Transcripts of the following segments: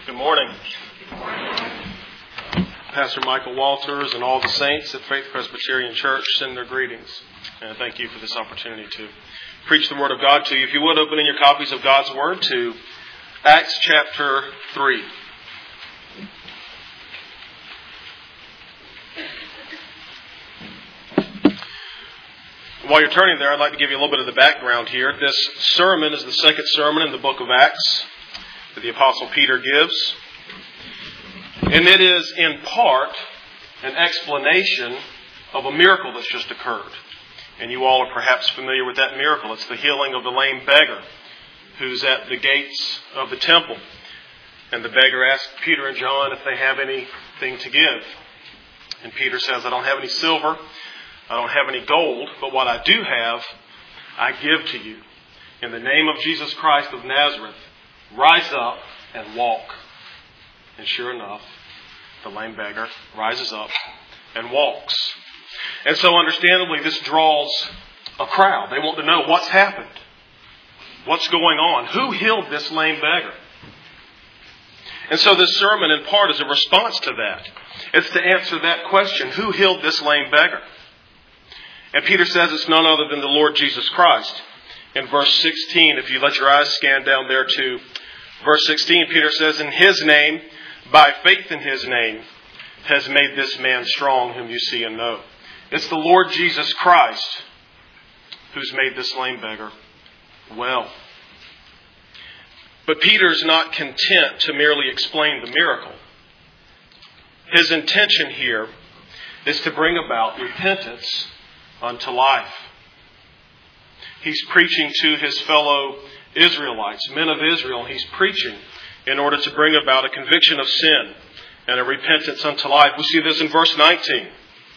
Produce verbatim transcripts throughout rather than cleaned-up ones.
Good morning. Pastor Michael Walters and all the saints at Faith Presbyterian Church send their greetings. And thank you for this opportunity to preach the Word of God to you. If you would, open in your copies of God's Word to Acts chapter three. While you're turning there, I'd like to give you a little bit of the background here. This sermon is the second sermon in the book of Acts that the Apostle Peter gives. And it is in part an explanation of a miracle that's just occurred. And you all are perhaps familiar with that miracle. It's the healing of the lame beggar who's at the gates of the temple. And the beggar asks Peter and John if they have anything to give. And Peter says, I don't have any silver, I don't have any gold, but what I do have, I give to you. In the name of Jesus Christ of Nazareth, rise up and walk. And sure enough, the lame beggar rises up and walks. And so understandably, this draws a crowd. They want to know what's happened. What's going on? Who healed this lame beggar? And so this sermon in part is a response to that. It's to answer that question. Who healed this lame beggar? And Peter says it's none other than the Lord Jesus Christ. In verse sixteen, if you let your eyes scan down there to verse sixteen, Peter says, in His name, by faith in His name, has made this man strong whom you see and know. It's the Lord Jesus Christ who's made this lame beggar well. But Peter's not content to merely explain the miracle. His intention here is to bring about repentance unto life. He's preaching to his fellow Israelites, men of Israel. He's preaching in order to bring about a conviction of sin and a repentance unto life. We see this in verse nineteen.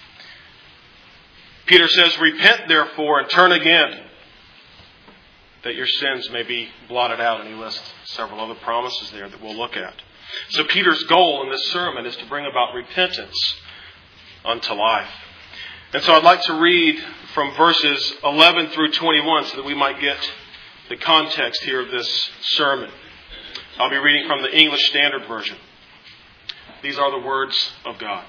Peter says, repent therefore and turn again, that your sins may be blotted out. And he lists several other promises there that we'll look at. So Peter's goal in this sermon is to bring about repentance unto life. And so I'd like to read from verses eleven through twenty-one so that we might get the context here of this sermon. I'll be reading from the English Standard Version. These are the words of God.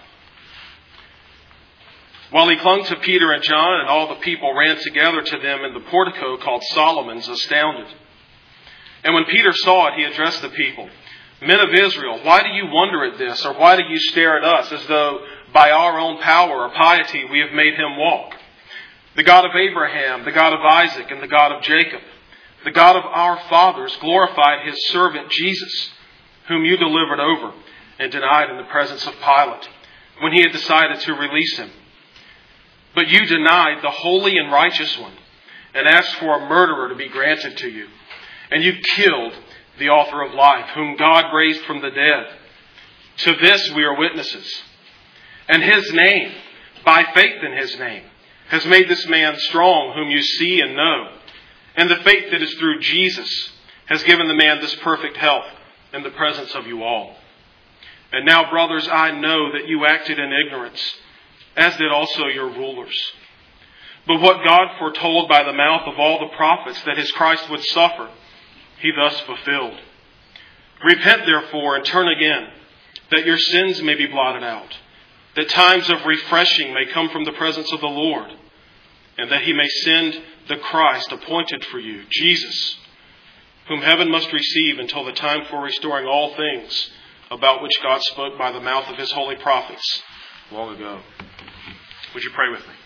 While he clung to Peter and John, and all the people ran together to them in the portico called Solomon's, astounded. And when Peter saw it, he addressed the people. Men of Israel, why do you wonder at this, or why do you stare at us as though by our own power or piety we have made him walk? The God of Abraham, the God of Isaac, and the God of Jacob, the God of our fathers, glorified His servant Jesus, whom you delivered over and denied in the presence of Pilate, when he had decided to release him. But you denied the holy and righteous one, and asked for a murderer to be granted to you. And you killed the author of life, whom God raised from the dead. To this we are witnesses. And His name, by faith in His name, has made this man strong, whom you see and know. And the faith that is through Jesus has given the man this perfect health in the presence of you all. And now, brothers, I know that you acted in ignorance, as did also your rulers. But what God foretold by the mouth of all the prophets that His Christ would suffer, He thus fulfilled. Repent therefore and turn again, that your sins may be blotted out, that times of refreshing may come from the presence of the Lord, and that He may send the Christ appointed for you, Jesus, whom heaven must receive until the time for restoring all things, about which God spoke by the mouth of His holy prophets long ago. Would you pray with me?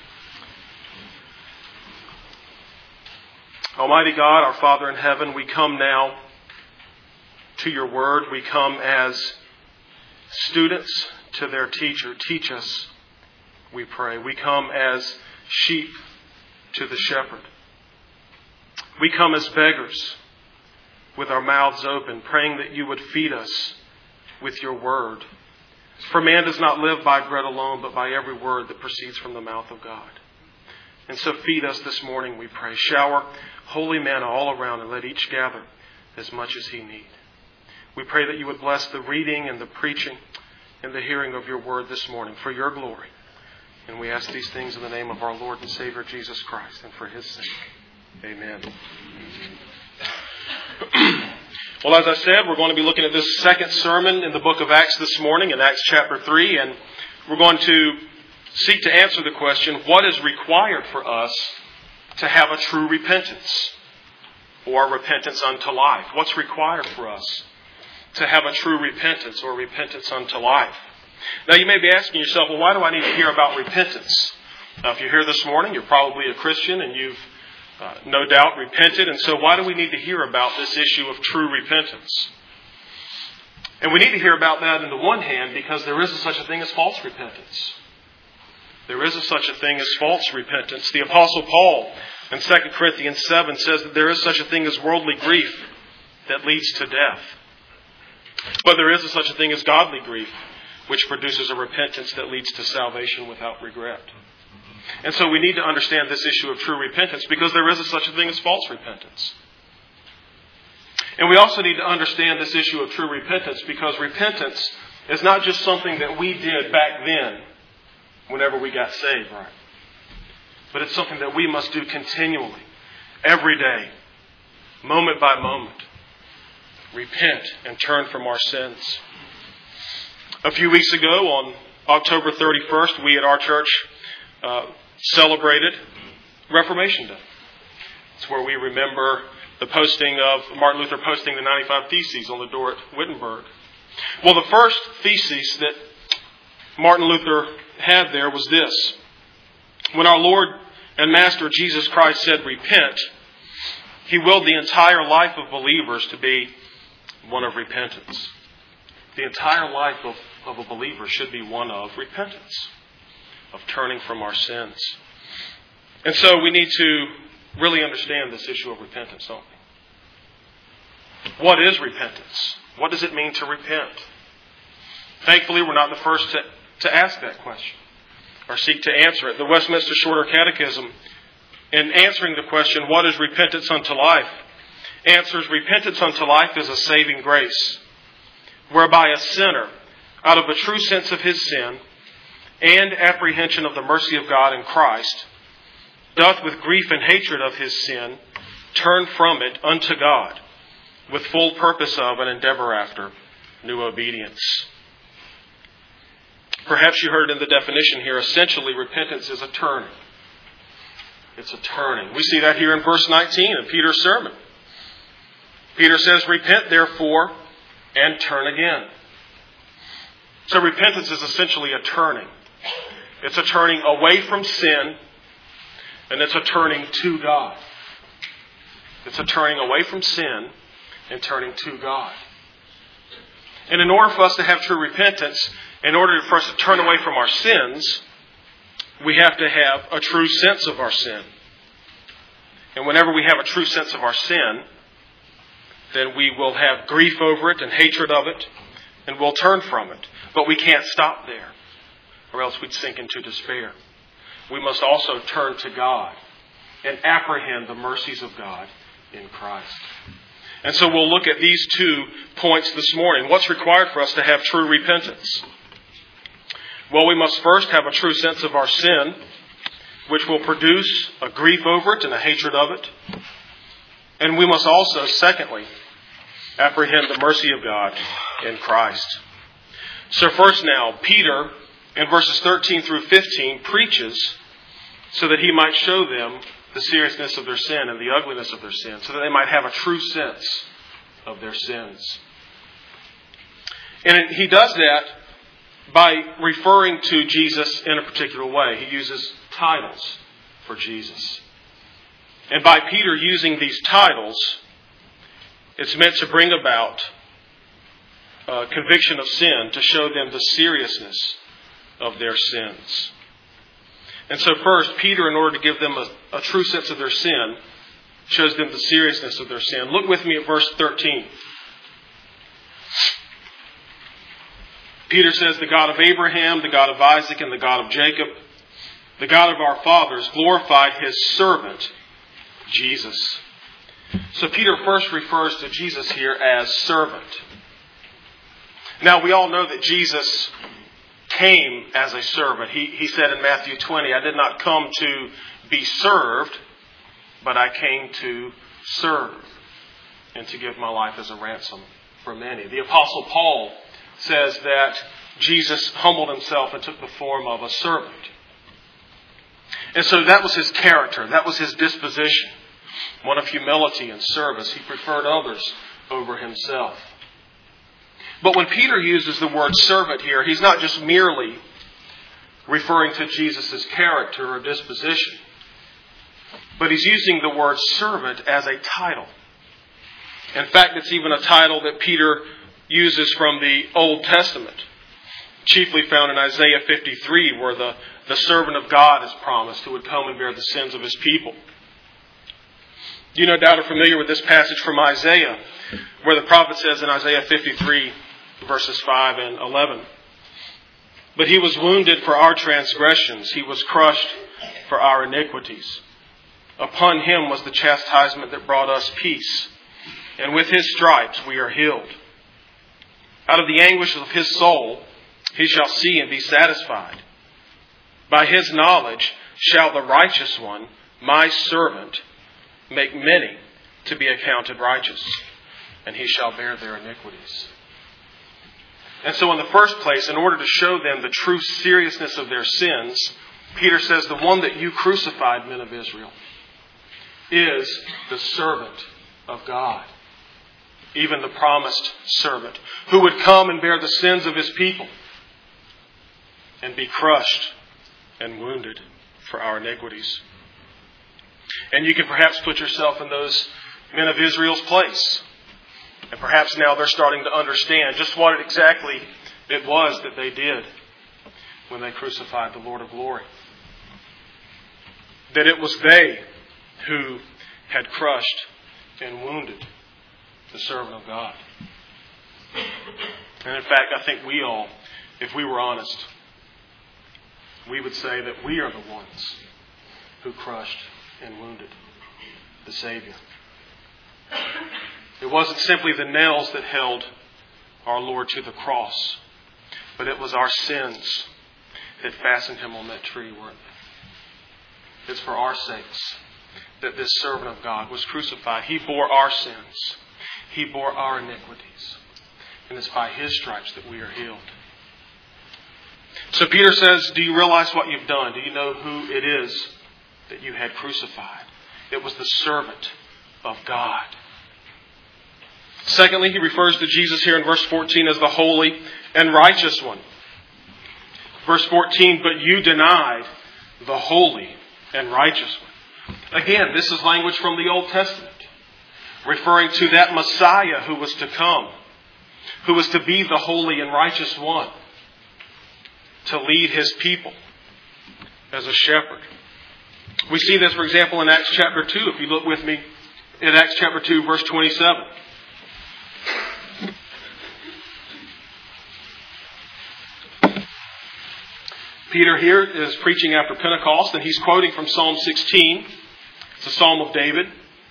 Almighty God, our Father in heaven, we come now to your word. We come as students to their teacher. Teach us, we pray. We come as sheep to the shepherd. We come as beggars with our mouths open, praying that you would feed us with your word. For man does not live by bread alone, but by every word that proceeds from the mouth of God. And so feed us this morning, we pray. Shower holy manna all around, and let each gather as much as he need. We pray that you would bless the reading and the preaching and the hearing of your word this morning for your glory. And we ask these things in the name of our Lord and Savior, Jesus Christ, and for His sake. Amen. Well, as I said, we're going to be looking at this second sermon in the book of Acts this morning, in Acts chapter three, and we're going to seek to answer the question, what is required for us to have a true repentance, or repentance unto life? What's required for us to have a true repentance, or repentance unto life? Now, you may be asking yourself, well, why do I need to hear about repentance? Now, if you're here this morning, you're probably a Christian, and you've Uh, no doubt repented, and so why do we need to hear about this issue of true repentance? And we need to hear about that on the one hand because there is a such a thing as false repentance. There is a such a thing as false repentance. The Apostle Paul in Second Corinthians seven says that there is such a thing as worldly grief that leads to death. But there is a such a thing as godly grief, which produces a repentance that leads to salvation without regret. And so we need to understand this issue of true repentance because there is a such a thing as false repentance. And we also need to understand this issue of true repentance because repentance is not just something that we did back then whenever we got saved, right? But it's something that we must do continually, every day, moment by moment. Repent and turn from our sins. A few weeks ago, on October thirty-first, we at our church Uh, celebrated Reformation Day. It's where we remember the posting of Martin Luther posting the ninety-five Theses on the door at Wittenberg. Well, the first thesis that Martin Luther had there was this. When our Lord and Master Jesus Christ said, repent, He willed the entire life of believers to be one of repentance. The entire life of, of a believer should be one of repentance, of turning from our sins. And so we need to really understand this issue of repentance, don't we? What is repentance? What does it mean to repent? Thankfully, we're not the first to, to ask that question or seek to answer it. The Westminster Shorter Catechism, in answering the question, what is repentance unto life, answers, repentance unto life is a saving grace, whereby a sinner, out of a true sense of his sin, and apprehension of the mercy of God in Christ, doth with grief and hatred of his sin turn from it unto God, with full purpose of and endeavor after new obedience. Perhaps you heard in the definition here, essentially repentance is a turning. It's a turning. We see that here in verse nineteen of Peter's sermon. Peter says, repent therefore and turn again. So repentance is essentially a turning. It's a turning away from sin, and it's a turning to God. It's a turning away from sin and turning to God. And in order for us to have true repentance, in order for us to turn away from our sins, we have to have a true sense of our sin. And whenever we have a true sense of our sin, then we will have grief over it and hatred of it, and we'll turn from it. But we can't stop there, or else we'd sink into despair. We must also turn to God and apprehend the mercies of God in Christ. And so we'll look at these two points this morning. What's required for us to have true repentance? Well, we must first have a true sense of our sin, which will produce a grief over it and a hatred of it. And we must also, secondly, apprehend the mercy of God in Christ. So first now, Peter, in verses thirteen through fifteen, preaches so that he might show them the seriousness of their sin and the ugliness of their sin, so that they might have a true sense of their sins. And he does that by referring to Jesus in a particular way. He uses titles for Jesus. And by Peter using these titles, it's meant to bring about uh, conviction of sin, to show them the seriousness of their sins. And so first, Peter, in order to give them a, a true sense of their sin, shows them the seriousness of their sin. Look with me at verse thirteen. Peter says, the God of Abraham, the God of Isaac, and the God of Jacob, the God of our fathers, glorified His servant, Jesus. So Peter first refers to Jesus here as servant. Now, we all know that Jesus came as a servant. He, he said in Matthew twenty, I did not come to be served, but I came to serve. and to give my life as a ransom for many. The Apostle Paul says that Jesus humbled himself and took the form of a servant. And so that was his character. That was his disposition. One of humility and service. He preferred others over himself. But when Peter uses the word servant here, he's not just merely referring to Jesus' character or disposition, but he's using the word servant as a title. In fact, it's even a title that Peter uses from the Old Testament, chiefly found in Isaiah fifty-three, where the, the servant of God is promised who would come and bear the sins of his people. You no doubt are familiar with this passage from Isaiah, where the prophet says in Isaiah fifty-three, verses five and eleven, "But he was wounded for our transgressions, he was crushed for our iniquities. Upon him was the chastisement that brought us peace, and with his stripes we are healed. Out of the anguish of his soul he shall see and be satisfied. By his knowledge shall the righteous one, my servant, make many to be accounted righteous, and he shall bear their iniquities." And so in the first place, in order to show them the true seriousness of their sins, Peter says, the one that you crucified, men of Israel, is the servant of God. Even the promised servant, who would come and bear the sins of his people and be crushed and wounded for our iniquities. And you can perhaps put yourself in those men of Israel's place. And perhaps now they're starting to understand just what exactly it was that they did when they crucified the Lord of glory. That it was they who had crushed and wounded the servant of God. And in fact, I think we all, if we were honest, we would say that we are the ones who crushed and wounded the Savior. It wasn't simply the nails that held our Lord to the cross, but it was our sins that fastened him on that tree, weren't they? It's for our sakes that this servant of God was crucified. He bore our sins. He bore our iniquities. And it's by his stripes that we are healed. So Peter says, do you realize what you've done? Do you know who it is that you had crucified? It was the servant of God. Secondly, he refers to Jesus here in verse fourteen as the holy and righteous one. Verse fourteen, but you denied the holy and righteous one. Again, this is language from the Old Testament, referring to that Messiah who was to come, who was to be the holy and righteous one, to lead his people as a shepherd. We see this, for example, in Acts chapter two. If you look with me in Acts chapter two, verse twenty-seven. Peter here is preaching after Pentecost, and he's quoting from Psalm sixteen. It's a psalm of David.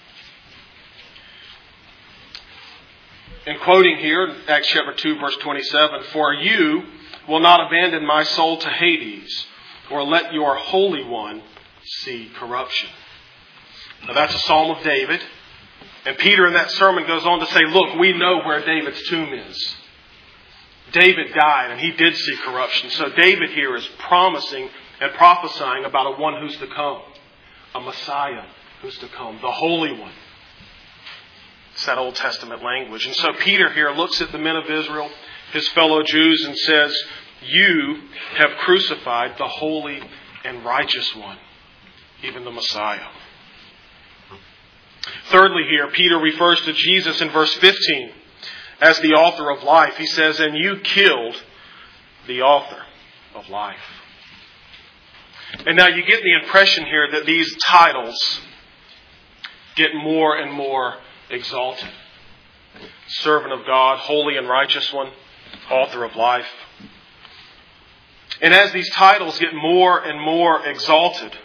And quoting here, Acts chapter two, verse twenty-seven, "For you will not abandon my soul to Hades, or let your Holy One see corruption." Now that's a psalm of David. And Peter in that sermon goes on to say, look, we know where David's tomb is. David died and he did see corruption. So David here is promising and prophesying about a one who's to come. A Messiah who's to come. The Holy One. It's that Old Testament language. And so Peter here looks at the men of Israel, his fellow Jews, and says, you have crucified the holy and righteous one, even the Messiah. Thirdly here, Peter refers to Jesus in verse fifteen as the author of life. He says, and you killed the author of life. And now you get the impression here that these titles get more and more exalted. Servant of God, holy and righteous one, author of life. And as these titles get more and more exalted,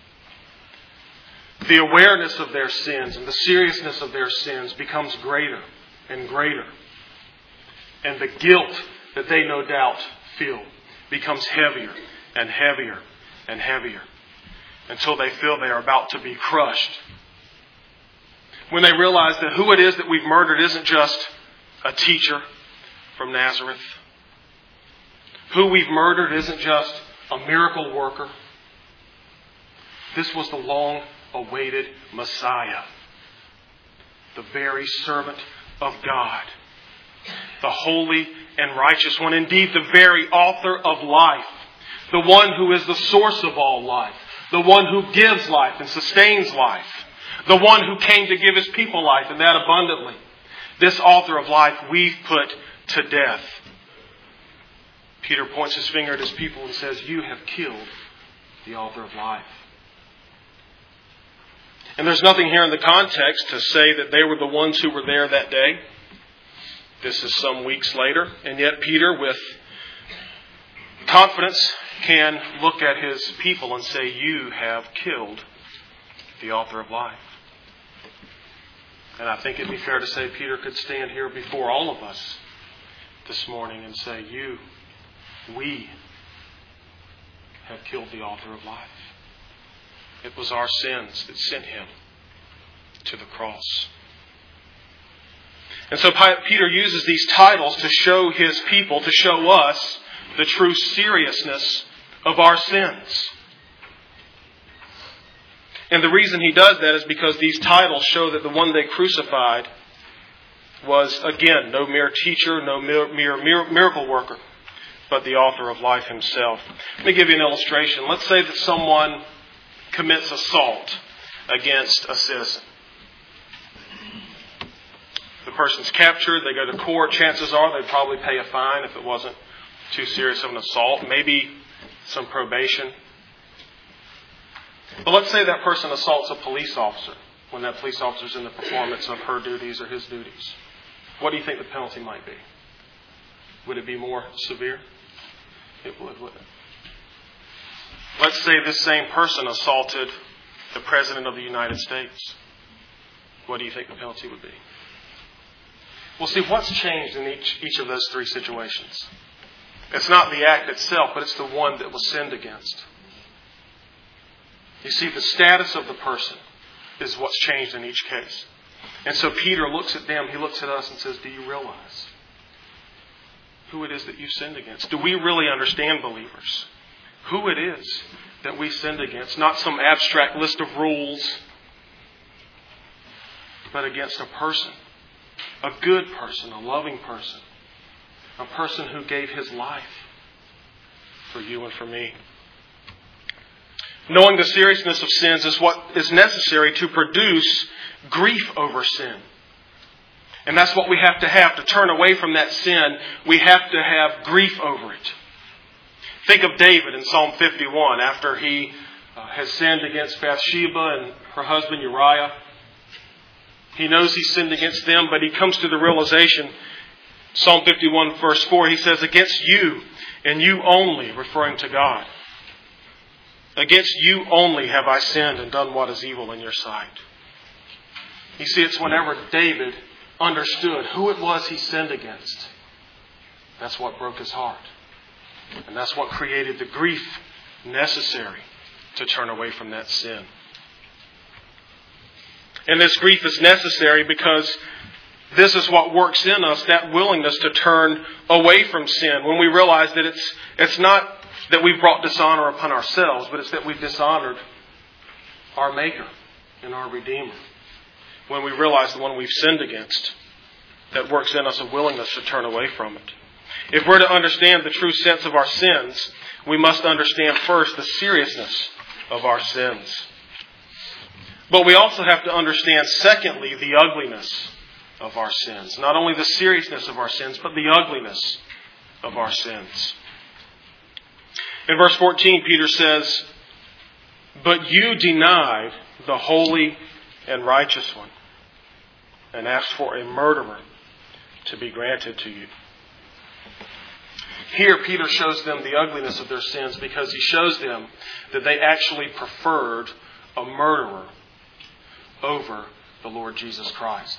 the awareness of their sins and the seriousness of their sins becomes greater and greater. And the guilt that they no doubt feel becomes heavier and heavier and heavier until they feel they are about to be crushed. When they realize that who it is that we've murdered isn't just a teacher from Nazareth. Who we've murdered isn't just a miracle worker. This was the long-awaited Messiah, the very servant of God, the holy and righteous one, indeed the very author of life, the one who is the source of all life, the one who gives life and sustains life, the one who came to give his people life, and that abundantly. This author of life we've put to death. Peter points his finger at his people and says, you have killed the author of life. And there's nothing here in the context to say that they were the ones who were there that day. This is some weeks later. And yet Peter, with confidence, can look at his people and say, you have killed the author of life. And I think it'd be fair to say Peter could stand here before all of us this morning and say, you, we have killed the author of life. It was our sins that sent him to the cross. And so Peter uses these titles to show his people, to show us the true seriousness of our sins. And the reason he does that is because these titles show that the one they crucified was, again, no mere teacher, no mere, mere miracle worker, but the author of life himself. Let me give you an illustration. Let's say that someone commits assault against a citizen. The person's captured, they go to court. Chances are they'd probably pay a fine if it wasn't too serious of an assault. Maybe some probation. But let's say that person assaults a police officer when that police officer's in the performance of her duties or his duties. What do you think the penalty might be? Would it be more severe? It would, wouldn't it? Let's say this same person assaulted the President of the United States. What do you think the penalty would be? Well, see, what's changed in each, each of those three situations? It's not the act itself, but it's the one that was sinned against. You see, the status of the person is what's changed in each case. And so Peter looks at them, he looks at us and says, do you realize who it is that you sinned against? Do we really understand, believers, who it is that we sinned against? Not some abstract list of rules, but against a person, a good person, a loving person, a person who gave his life for you and for me. Knowing the seriousness of sins is what is necessary to produce grief over sin. And that's what we have to have to turn away from that sin. We have to have grief over it. Think of David in Psalm fifty-one after he uh, has sinned against Bathsheba and her husband Uriah. He knows he sinned against them, but he comes to the realization, Psalm fifty-one verse four, he says, against you and you only, referring to God. Against you only have I sinned and done what is evil in your sight. You see, it's whenever David understood who it was he sinned against. That's what broke his heart. And that's what created the grief necessary to turn away from that sin. And this grief is necessary because this is what works in us, that willingness to turn away from sin. When we realize that it's it's not that we've brought dishonor upon ourselves, but it's that we've dishonored our Maker and our Redeemer. When we realize the one we've sinned against, that works in us a willingness to turn away from it. If we're to understand the true sense of our sins, we must understand first the seriousness of our sins. But we also have to understand, secondly, the ugliness of our sins. Not only the seriousness of our sins, but the ugliness of our sins. In verse fourteen, Peter says, but you denied the holy and righteous one and asked for a murderer to be granted to you. Here, Peter shows them the ugliness of their sins because he shows them that they actually preferred a murderer over the Lord Jesus Christ.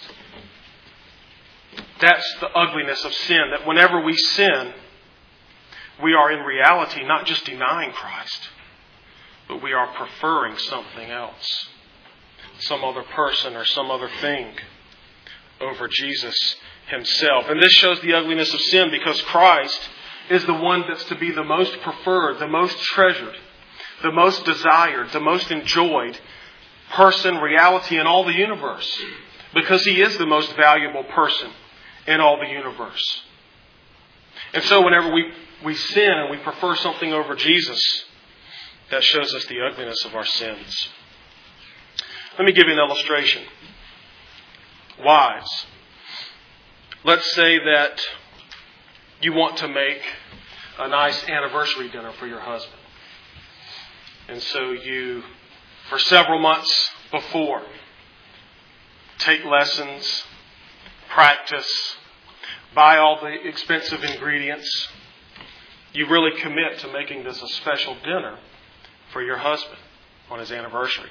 That's the ugliness of sin, that whenever we sin, we are in reality not just denying Christ, but we are preferring something else. some other person or some other thing over Jesus Himself. And this shows the ugliness of sin because Christ is the one that's to be the most preferred, the most treasured, the most desired, the most enjoyed person, reality in all the universe. Because He is the most valuable person in all the universe. And so whenever we, we sin and we prefer something over Jesus, that shows us the ugliness of our sins. Let me give you an illustration. Wives, let's say that you want to make a nice anniversary dinner for your husband. And so you, for several months before, take lessons, practice, buy all the expensive ingredients. You really commit to making this a special dinner for your husband on his anniversary.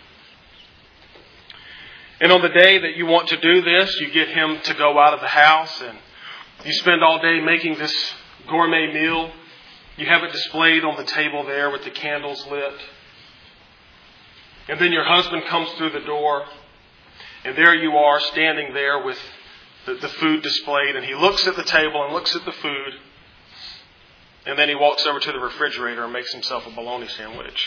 And on the day that you want to do this, you get him to go out of the house and you spend all day making this gourmet meal. You have it displayed on the table there with the candles lit. And then your husband comes through the door and there you are standing there with the, the food displayed, and he looks at the table and looks at the food. And then he walks over to the refrigerator and makes himself a bologna sandwich.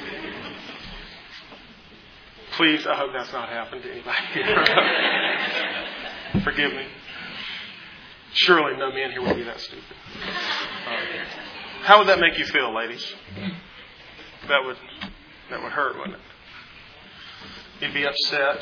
Please, I hope that's not happened to anybody here. Forgive me. Surely no man here would be that stupid. Um, how would that make you feel, ladies? That would that would hurt, wouldn't it? You'd be upset.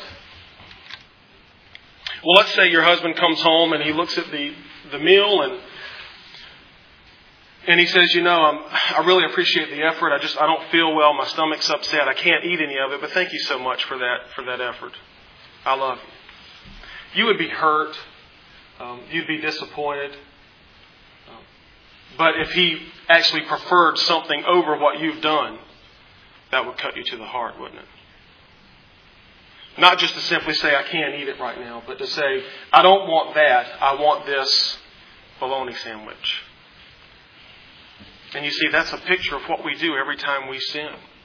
Well, let's say your husband comes home and he looks at the, the meal and And he says, you know, I'm, I really appreciate the effort. I just, I don't feel well. My stomach's upset. I can't eat any of it. But thank you so much for that, for that effort. I love you. You would be hurt. Um, you'd be disappointed. Um, but if he actually preferred something over what you've done, that would cut you to the heart, wouldn't it? Not just to simply say, I can't eat it right now, but to say, I don't want that. I want this bologna sandwich. And you see, that's a picture of what we do every time we sin.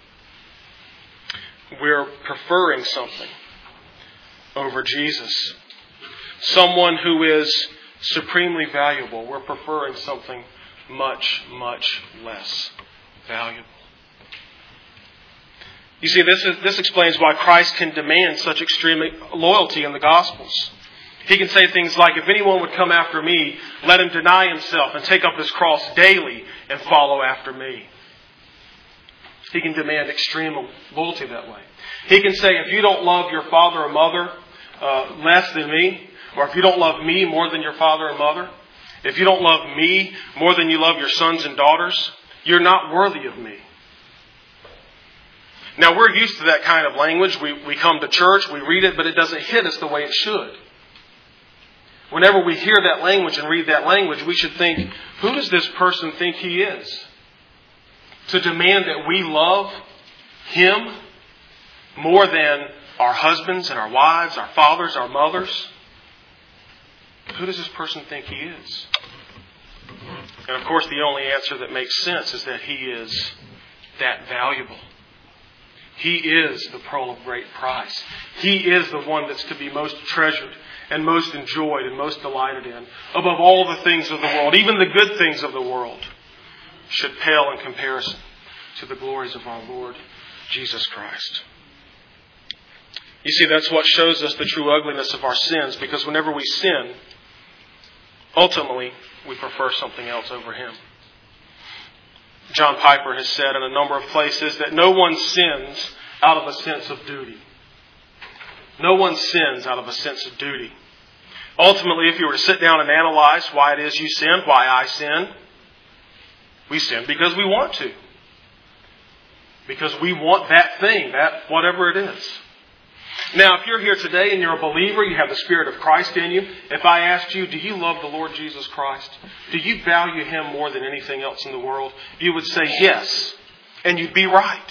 We're preferring something over Jesus. Someone who is supremely valuable. We're preferring something much, much less valuable. You see, this is, this explains why Christ can demand such extreme loyalty in the Gospels. He can say things like, if anyone would come after me, let him deny himself and take up his cross daily and follow after me. He can demand extreme loyalty that way. He can say, if you don't love your father or mother uh, less than me, or if you don't love me more than your father and mother, if you don't love me more than you love your sons and daughters, you're not worthy of me. Now, we're used to that kind of language. We, we come to church, we read it, but it doesn't hit us the way it should. Whenever we hear that language and read that language, we should think, who does this person think he is? To demand that we love him more than our husbands and our wives, our fathers, our mothers. Who does this person think he is? And of course, the only answer that makes sense is that he is that valuable. He is the pearl of great price. He is the one that's to be most treasured and most enjoyed and most delighted in. Above all the things of the world, even the good things of the world, should pale in comparison to the glories of our Lord Jesus Christ. You see, that's what shows us the true ugliness of our sins, because whenever we sin, ultimately, we prefer something else over Him. John Piper has said in a number of places that no one sins out of a sense of duty. No one sins out of a sense of duty. Ultimately, if you were to sit down and analyze why it is you sin, why I sin, we sin because we want to. Because we want that thing, that whatever it is. Now, if you're here today and you're a believer, you have the Spirit of Christ in you. If I asked you, do you love the Lord Jesus Christ? Do you value Him more than anything else in the world? You would say yes. And you'd be right.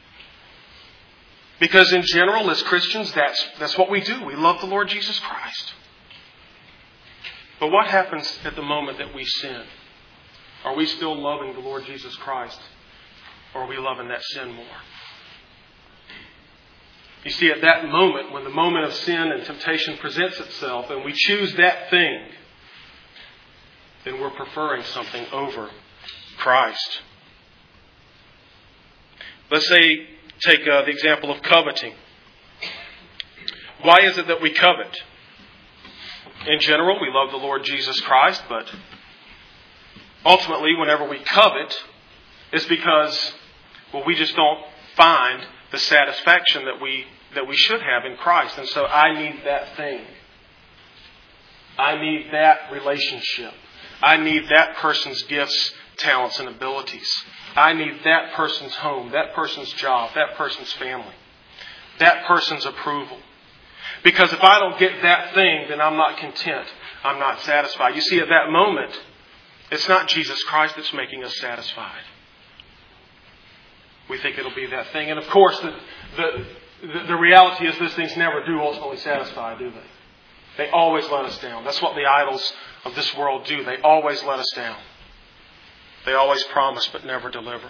Because in general, as Christians, that's, that's what we do. We love the Lord Jesus Christ. But what happens at the moment that we sin? Are we still loving the Lord Jesus Christ? Or are we loving that sin more? You see, at that moment, when the moment of sin and temptation presents itself and we choose that thing, then we're preferring something over Christ. Let's say, take uh, the example of coveting. Why is it that we covet? In general, we love the Lord Jesus Christ, but ultimately, whenever we covet, it's because, well, we just don't find the satisfaction that we that we should have in Christ. And so I need that thing. I need that relationship. I need that person's gifts, talents, and abilities. I need that person's home, that person's job, that person's family, that person's approval. Because if I don't get that thing, then I'm not content. I'm not satisfied. You see, at that moment, it's not Jesus Christ that's making us satisfied. We think it'll be that thing. And of course, the, the, the reality is those things never do ultimately satisfy, do they? They always let us down. That's what the idols of this world do. They always let us down. They always promise but never deliver.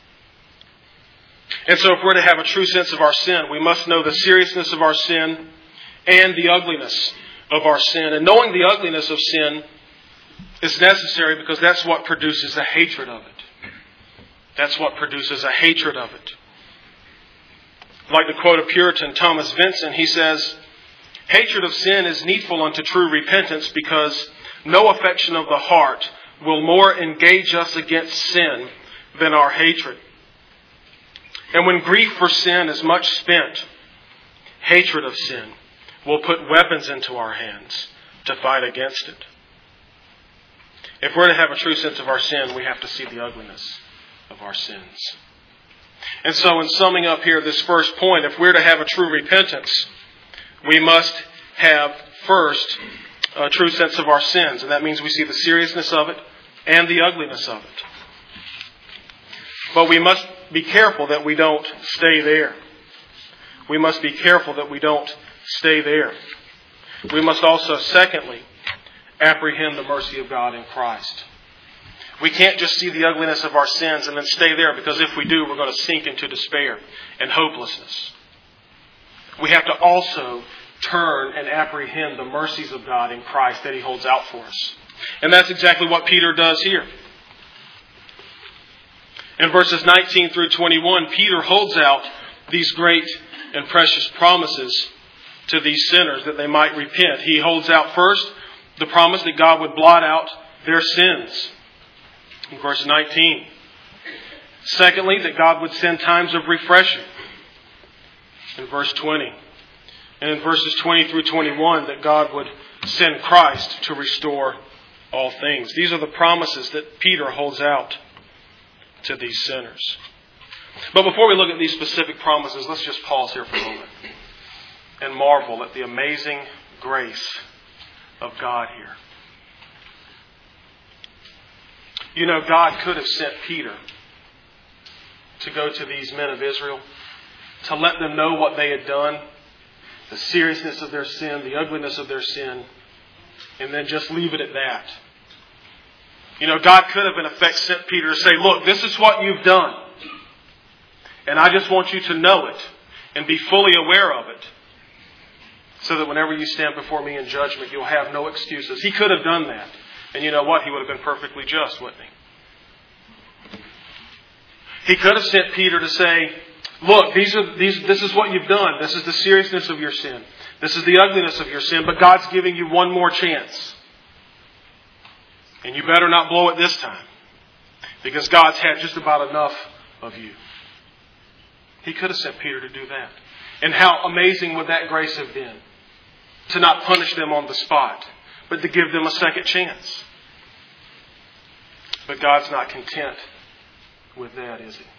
And so if we're to have a true sense of our sin, we must know the seriousness of our sin and the ugliness of our sin. And knowing the ugliness of sin is necessary because that's what produces a hatred of it. That's what produces a hatred of it. Like the quote of Puritan Thomas Vincent, he says, "Hatred of sin is needful unto true repentance because no affection of the heart will more engage us against sin than our hatred. And when grief for sin is much spent, hatred of sin will put weapons into our hands to fight against it." If we're to have a true sense of our sin, we have to see the ugliness of our sins. And so in summing up here this first point, if we're to have a true repentance, we must have first a true sense of our sins. And that means we see the seriousness of it and the ugliness of it. But we must be careful that we don't stay there. We must be careful that we don't stay there. We must also, secondly, apprehend the mercy of God in Christ. We can't just see the ugliness of our sins and then stay there, because if we do, we're going to sink into despair and hopelessness. We have to also turn and apprehend the mercies of God in Christ that He holds out for us. And that's exactly what Peter does here. In verses nineteen through twenty-one, Peter holds out these great and precious promises to these sinners that they might repent. He holds out first the promise that God would blot out their sins. In verse nineteen. Secondly, that God would send times of refreshing. In verse twenty. And in verses twenty through twenty-one, that God would send Christ to restore all things. These are the promises that Peter holds out to these sinners. But before we look at these specific promises, let's just pause here for a moment and marvel at the amazing grace of God here. You know, God could have sent Peter to go to these men of Israel, to let them know what they had done, the seriousness of their sin, the ugliness of their sin, and then just leave it at that. You know, God could have in effect sent Peter to say, look, this is what you've done. And I just want you to know it and be fully aware of it, so that whenever you stand before me in judgment, you'll have no excuses. He could have done that. And you know what? He would have been perfectly just, wouldn't he? He could have sent Peter to say, look, these are these. This is what you've done. This is the seriousness of your sin. This is the ugliness of your sin. But God's giving you one more chance. And you better not blow it this time, because God's had just about enough of you. He could have sent Peter to do that. And how amazing would that grace have been? To not punish them on the spot, but to give them a second chance. But God's not content with that, is He?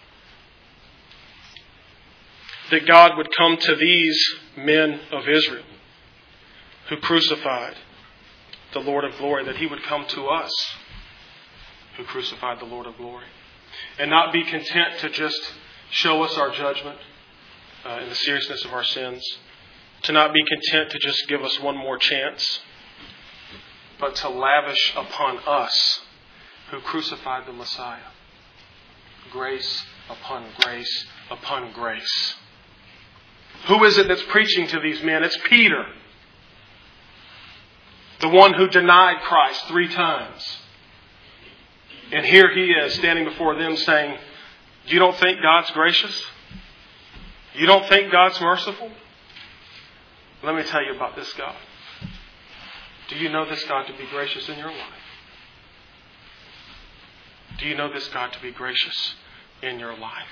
That God would come to these men of Israel who crucified the Lord of glory, that He would come to us who crucified the Lord of glory, and not be content to just show us our judgment uh, and the seriousness of our sins, to not be content to just give us one more chance, but to lavish upon us who crucified the Messiah grace upon grace upon grace. Who is it that's preaching to these men? It's Peter. The one who denied Christ three times. And here he is standing before them saying, you don't think God's gracious? You don't think God's merciful? Let me tell you about this God. Do you know this God to be gracious in your life? Do you know this God to be gracious in your life?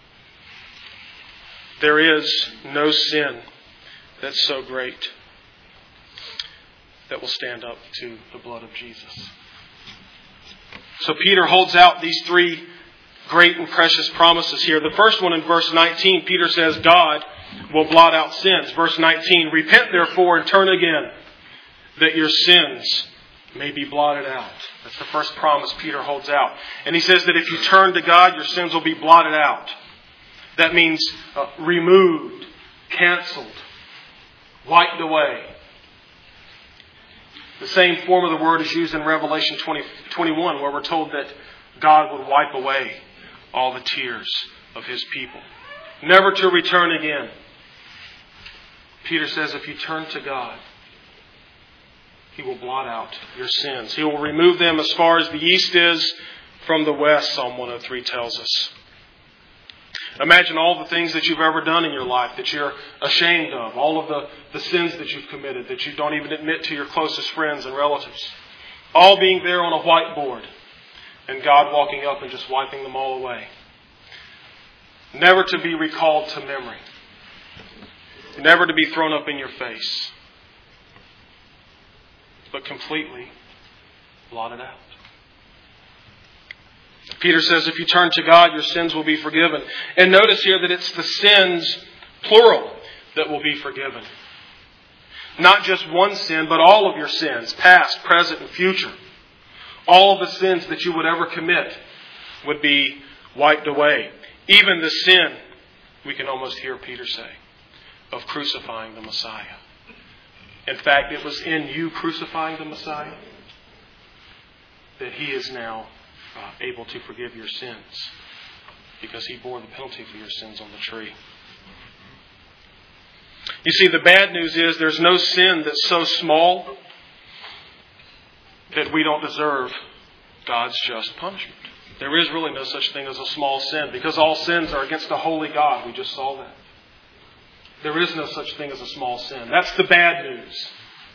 There is no sin that's so great that will stand up to the blood of Jesus. So Peter holds out these three great and precious promises here. The first one in verse nineteen, Peter says God will blot out sins. Verse nineteen, repent therefore and turn again, that your sins may be blotted out. That's the first promise Peter holds out. And he says that if you turn to God, your sins will be blotted out. That means uh, removed, canceled, wiped away. The same form of the word is used in Revelation twenty, twenty-one, where we're told that God would wipe away all the tears of His people, never to return again. Peter says if you turn to God, He will blot out your sins. He will remove them as far as the east is from the west, Psalm one oh three tells us. Imagine all the things that you've ever done in your life that you're ashamed of. All of the, the sins that you've committed that you don't even admit to your closest friends and relatives. All being there on a whiteboard. And God walking up and just wiping them all away. Never to be recalled to memory. Never to be thrown up in your face. But completely blotted out. Peter says if you turn to God, your sins will be forgiven. And notice here that it's the sins, plural, that will be forgiven. Not just one sin, but all of your sins, past, present, and future. All of the sins that you would ever commit would be wiped away. Even the sin, we can almost hear Peter say, of crucifying the Messiah. In fact, it was in you crucifying the Messiah that He is now uh, able to forgive your sins, because He bore the penalty for your sins on the tree. You see, the bad news is there's no sin that's so small that we don't deserve God's just punishment. There is really no such thing as a small sin, because all sins are against a holy God. We just saw that. There is no such thing as a small sin. That's the bad news.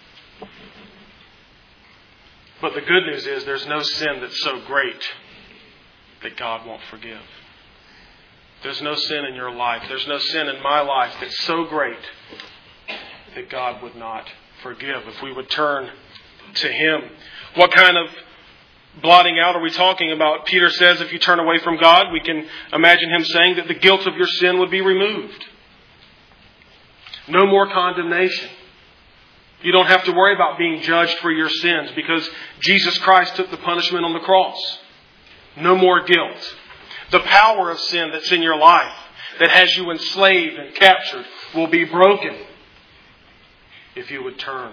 But the good news is there's no sin that's so great that God won't forgive. There's no sin in your life. There's no sin in my life that's so great that God would not forgive if we would turn to Him. What kind of blotting out are we talking about? Peter says if you turn away from God, we can imagine him saying that the guilt of your sin would be removed. No more condemnation. You don't have to worry about being judged for your sins because Jesus Christ took the punishment on the cross. No more guilt. The power of sin that's in your life that has you enslaved and captured will be broken if you would turn.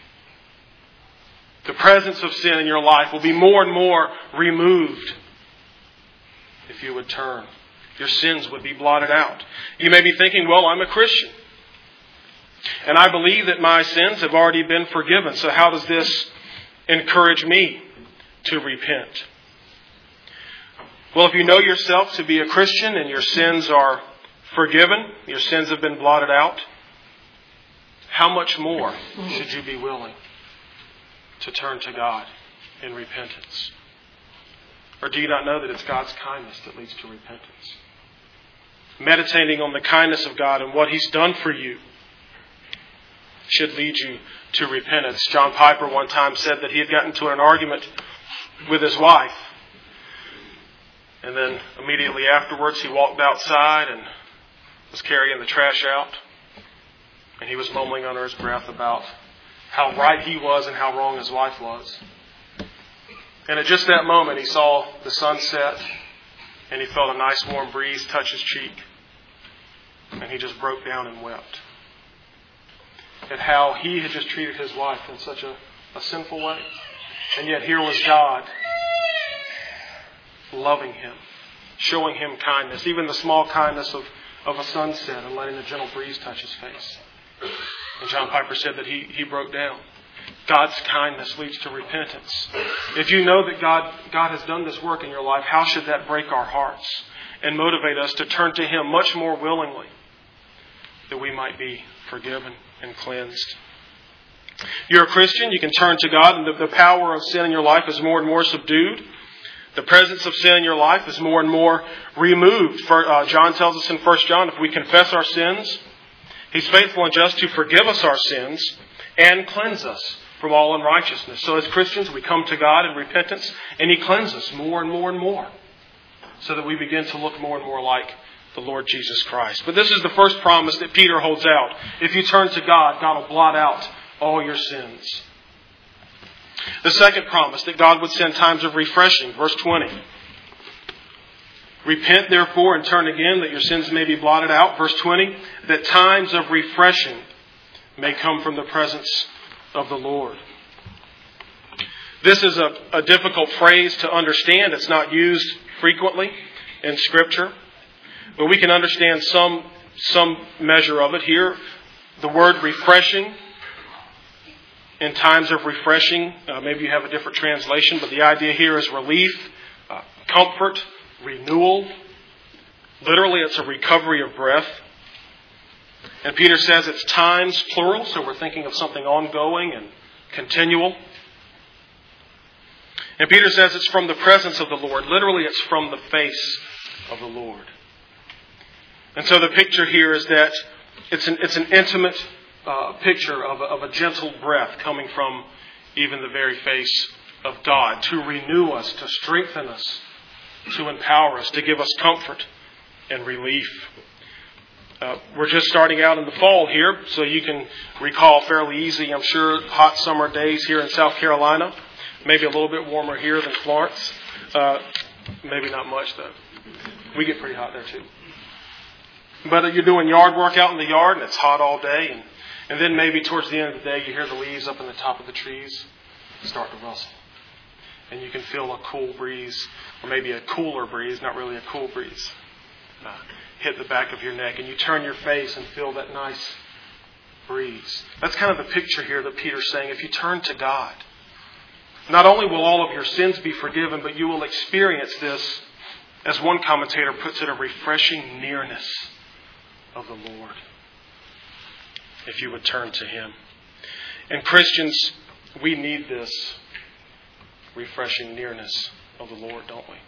The presence of sin in your life will be more and more removed if you would turn. Your sins would be blotted out. You may be thinking, well, I'm a Christian. And I believe that my sins have already been forgiven. So how does this encourage me to repent? Well, if you know yourself to be a Christian and your sins are forgiven, your sins have been blotted out, how much more should you be willing to turn to God in repentance? Or do you not know that it's God's kindness that leads to repentance? Meditating on the kindness of God and what He's done for you should lead you to repentance. John Piper one time said that he had gotten into an argument with his wife. And then immediately afterwards he walked outside and was carrying the trash out. And he was mumbling under his breath about how right he was and how wrong his wife was. And at just that moment he saw the sun set and he felt a nice warm breeze touch his cheek. And he just broke down and wept at how he had just treated his wife in such a, a sinful way. And yet here was God loving him, showing him kindness, even the small kindness of, of a sunset and letting a gentle breeze touch his face. And John Piper said that he, he broke down. God's kindness leads to repentance. If you know that God, God has done this work in your life, how should that break our hearts and motivate us to turn to Him much more willingly, that we might be forgiven and cleansed? You're a Christian, you can turn to God, and the, the power of sin in your life is more and more subdued. The presence of sin in your life is more and more removed. For, uh, John tells us in First John, if we confess our sins, He's faithful and just to forgive us our sins and cleanse us from all unrighteousness. So as Christians, we come to God in repentance, and He cleanses us more and more and more, so that we begin to look more and more like the Lord Jesus Christ. But this is the first promise that Peter holds out. If you turn to God, God will blot out all your sins. The second promise, that God would send times of refreshing. Verse twenty. Repent therefore and turn again, that your sins may be blotted out. Verse twenty. That times of refreshing may come from the presence of the Lord. This is a, a difficult phrase to understand. It's not used frequently in Scripture, but we can understand some, some measure of it here. The word refreshing, in times of refreshing, uh, maybe you have a different translation, but the idea here is relief, uh, comfort, renewal. Literally, it's a recovery of breath. And Peter says it's times, plural, so we're thinking of something ongoing and continual. And Peter says it's from the presence of the Lord. Literally, it's from the face of the Lord. And so the picture here is that it's an, it's an intimate uh, picture of a, of a gentle breath coming from even the very face of God to renew us, to strengthen us, to empower us, to give us comfort and relief. Uh, we're just starting out in the fall here, so you can recall fairly easy, I'm sure, hot summer days here in South Carolina. Maybe a little bit warmer here than Florence. Uh, maybe not much, though. We get pretty hot there, too. But you're doing yard work out in the yard, and it's hot all day. And, and then maybe towards the end of the day, you hear the leaves up in the top of the trees start to rustle. And you can feel a cool breeze, or maybe a cooler breeze, not really a cool breeze, uh, hit the back of your neck. And you turn your face and feel that nice breeze. That's kind of the picture here that Peter's saying. If you turn to God, not only will all of your sins be forgiven, but you will experience this, as one commentator puts it, a refreshing nearness of the Lord, if you would turn to Him. And Christians, we need this refreshing nearness of the Lord, don't we?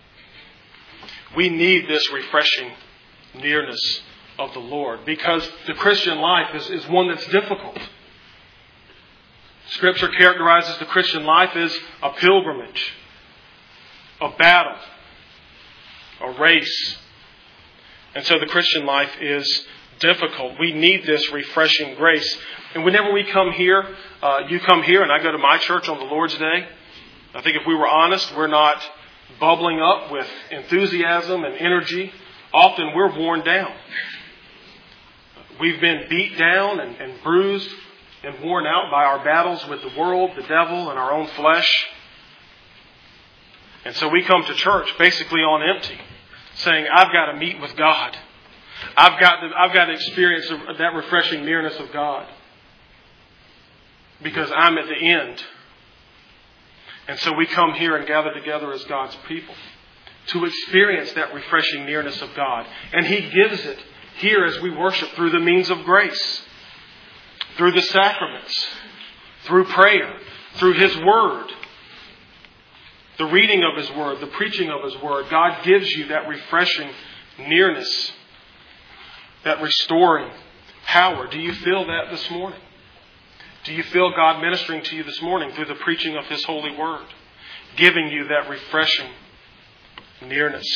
We need this refreshing nearness of the Lord, because the Christian life is, is one that's difficult. Scripture characterizes the Christian life as a pilgrimage, a battle, a race. And so the Christian life is difficult. We need this refreshing grace. And whenever we come here, uh, you come here and I go to my church on the Lord's Day, I think if we were honest, we're not bubbling up with enthusiasm and energy. Often we're worn down. We've been beat down and, and bruised and worn out by our battles with the world, the devil, and our own flesh. And so we come to church basically on empty, saying, I've got to meet with God. I've got to, I've got to experience that refreshing nearness of God, because I'm at the end. And so we come here and gather together as God's people to experience that refreshing nearness of God. And He gives it here as we worship through the means of grace, through the sacraments, through prayer, through His Word, the reading of His Word, the preaching of His Word. God gives you that refreshing nearness, that restoring power. Do you feel that this morning? Do you feel God ministering to you this morning through the preaching of His holy Word, giving you that refreshing nearness?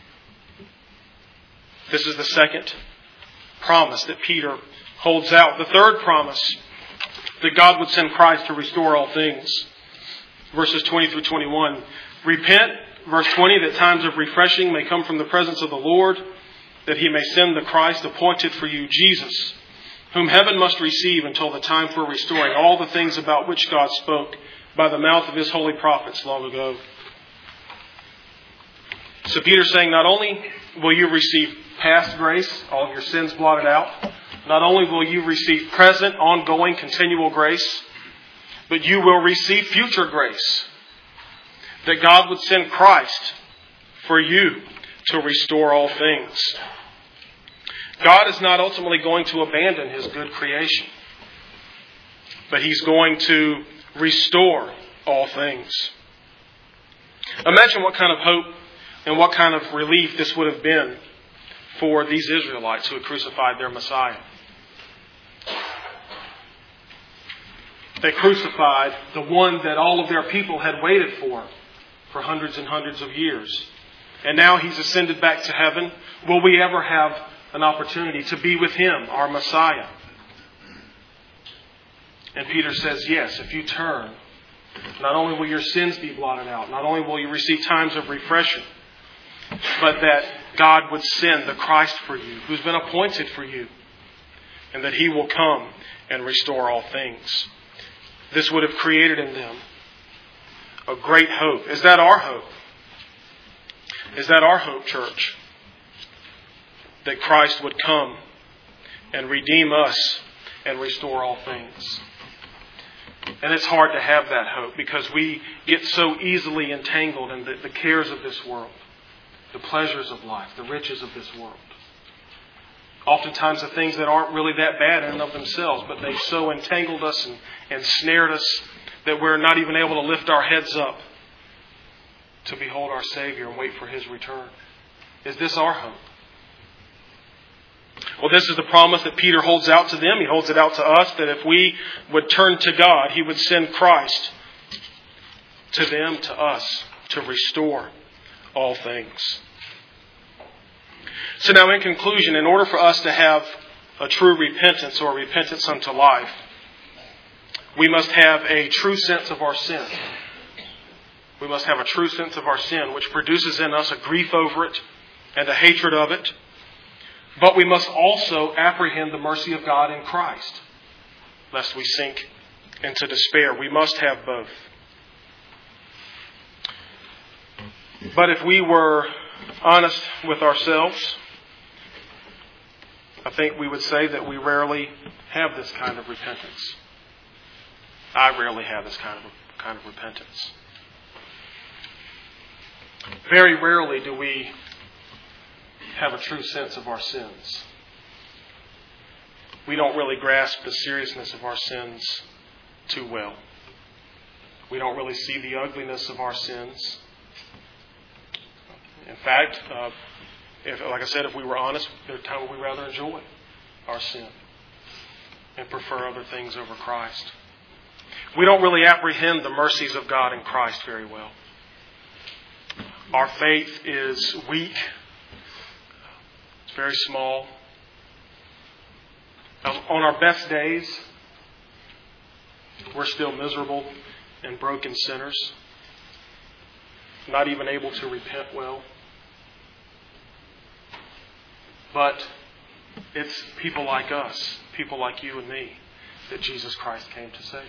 This is the second promise that Peter holds out. The third promise, that God would send Christ to restore all things. Verses twenty through twenty-one. Repent, verse twenty, that times of refreshing may come from the presence of the Lord, that He may send the Christ appointed for you, Jesus, whom heaven must receive until the time for restoring all the things about which God spoke by the mouth of His holy prophets long ago. So Peter's saying, not only will you receive past grace, all of your sins blotted out, not only will you receive present, ongoing, continual grace, but you will receive future grace. That God would send Christ for you to restore all things. God is not ultimately going to abandon His good creation, but He's going to restore all things. Imagine what kind of hope and what kind of relief this would have been for these Israelites who had crucified their Messiah. They crucified the one that all of their people had waited for for hundreds and hundreds of years. And now He's ascended back to heaven. Will we ever have an opportunity to be with Him, our Messiah? And Peter says, yes, if you turn, not only will your sins be blotted out, not only will you receive times of refreshing, but that God would send the Christ for you, who's been appointed for you, and that He will come and restore all things. This would have created in them a great hope. Is that our hope? Is that our hope, church? That Christ would come and redeem us and restore all things. And it's hard to have that hope because we get so easily entangled in the, the cares of this world, the pleasures of life, the riches of this world. Oftentimes the things that aren't really that bad in and of themselves, but they've so entangled us and, and snared us that we're not even able to lift our heads up to behold our Savior and wait for His return. Is this our hope? Well, this is the promise that Peter holds out to them. He holds it out to us that if we would turn to God, He would send Christ to them, to us, to restore all things. So now in conclusion, in order for us to have a true repentance or repentance unto life, we must have a true sense of our sin. We must have a true sense of our sin, which produces in us a grief over it and a hatred of it. But we must also apprehend the mercy of God in Christ, lest we sink into despair. We must have both. But if we were honest with ourselves, I think we would say that we rarely have this kind of repentance. I rarely have this kind of kind of repentance. Very rarely do we have a true sense of our sins. We don't really grasp the seriousness of our sins too well. We don't really see the ugliness of our sins. In fact, uh, if, like I said, if we were honest, there are times we rather enjoy our sin and prefer other things over Christ. We don't really apprehend the mercies of God in Christ very well. Our faith is weak. It's very small. On our best days, we're still miserable and broken sinners, not even able to repent well. But it's people like us, people like you and me, that Jesus Christ came to save.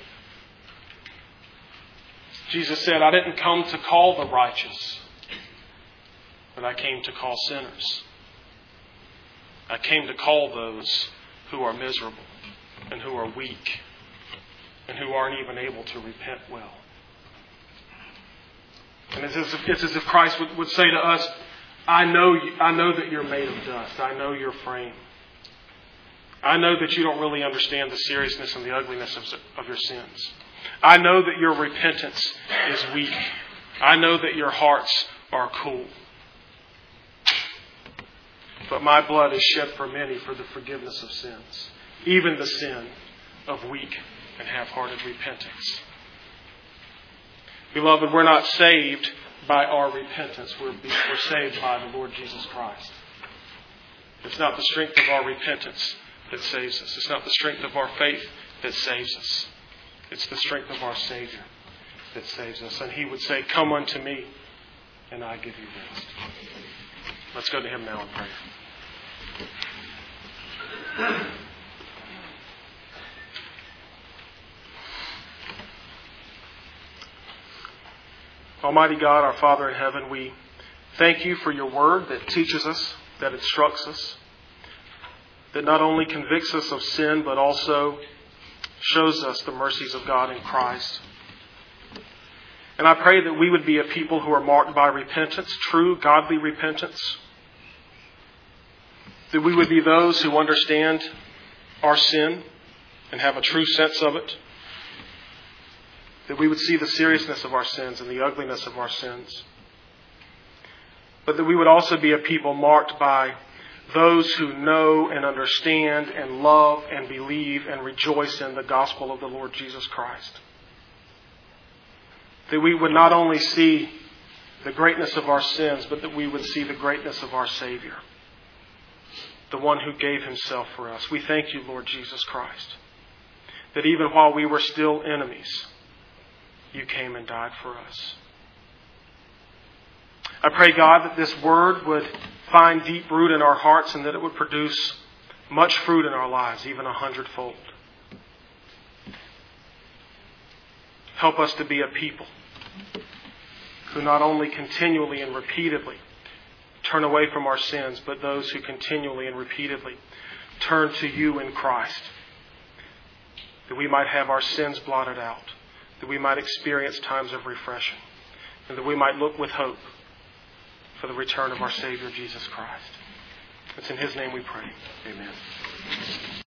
Jesus said, I didn't come to call the righteous, but I came to call sinners. I came to call those who are miserable and who are weak and who aren't even able to repent well. And it's as if, it's as if Christ would, would say to us, I know, you, I know that you're made of dust. I know your frame. I know that you don't really understand the seriousness and the ugliness of, of your sins. I know that your repentance is weak. I know that your hearts are cool. But my blood is shed for many for the forgiveness of sins, even the sin of weak and half-hearted repentance. Beloved, we're not saved by our repentance. We're, we're saved by the Lord Jesus Christ. It's not the strength of our repentance that saves us. It's not the strength of our faith that saves us. It's the strength of our Savior that saves us. And He would say, come unto me, and I give you rest. Let's go to Him now in prayer. Almighty God, our Father in heaven, we Thank you for your word that teaches us, that instructs us, that not only convicts us of sin, but also shows us the mercies of God in Christ. And I pray that we would be a people who are marked by repentance, true, godly repentance. That we would be those who understand our sin and have a true sense of it. That we would see the seriousness of our sins and the ugliness of our sins. But that we would also be a people marked by those who know and understand and love and believe and rejoice in the gospel of the Lord Jesus Christ. That we would not only see the greatness of our sins, but that we would see the greatness of our Savior, the one who gave himself for us. We thank you, Lord Jesus Christ, that even while we were still enemies, you came and died for us. I pray, God, that this word would find deep root in our hearts and that it would produce much fruit in our lives, even a hundredfold. Help us to be a people who not only continually and repeatedly turn away from our sins, but those who continually and repeatedly turn to you in Christ, that we might have our sins blotted out, that we might experience times of refreshing, and that we might look with hope for the return of our Savior, Jesus Christ. It's in His name we pray. Amen.